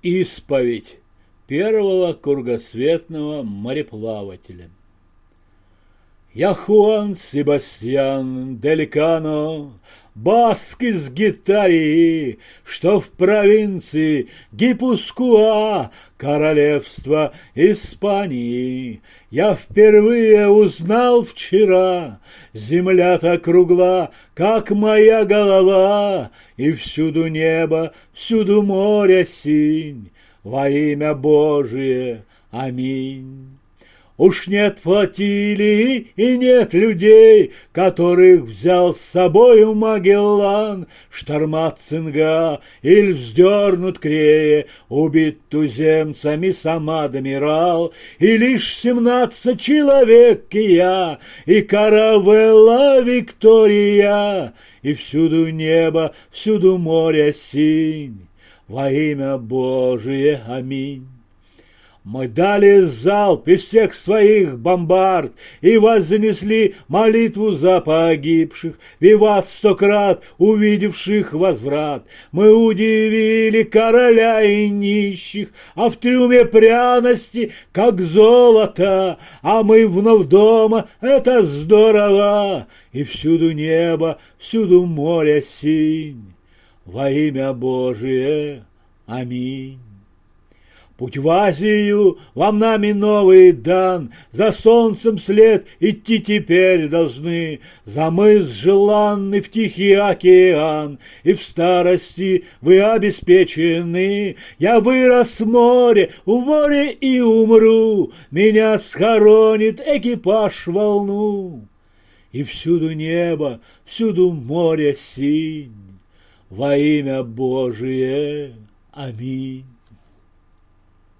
Исповедь первого кругосветного мореплавателя. Я Хуан Себастьян дель Кано, баск из Гитарии, что в провинции Гипускуа, королевства Испании. Я впервые узнал вчера, земля так кругла, как моя голова, и всюду небо, всюду море синь, во имя Божие. Аминь. Уж нет флотилии и нет людей, которых взял с собою Магеллан, шторма Цинга или вздернут Крее, убит туземцами сам адмирал, и лишь 17 человек и я, и каравелла Виктория, и всюду небо, всюду море синь, во имя Божие. Аминь. Мы дали залп из всех своих бомбард и вознесли молитву за погибших, виват 100 крат, увидевших возврат. Мы удивили короля и нищих, а в трюме пряности, как золото, а мы вновь дома, это здорово, и всюду небо, всюду море синь, во имя Божие. Аминь. Путь в Азию вам нами новый дан, за солнцем след идти теперь должны, за мыс желанный в Тихий океан, и в старости вы обеспечены. Я вырос в море и умру, меня схоронит экипаж в волну, и всюду небо, всюду море синь, во имя Божие. Аминь.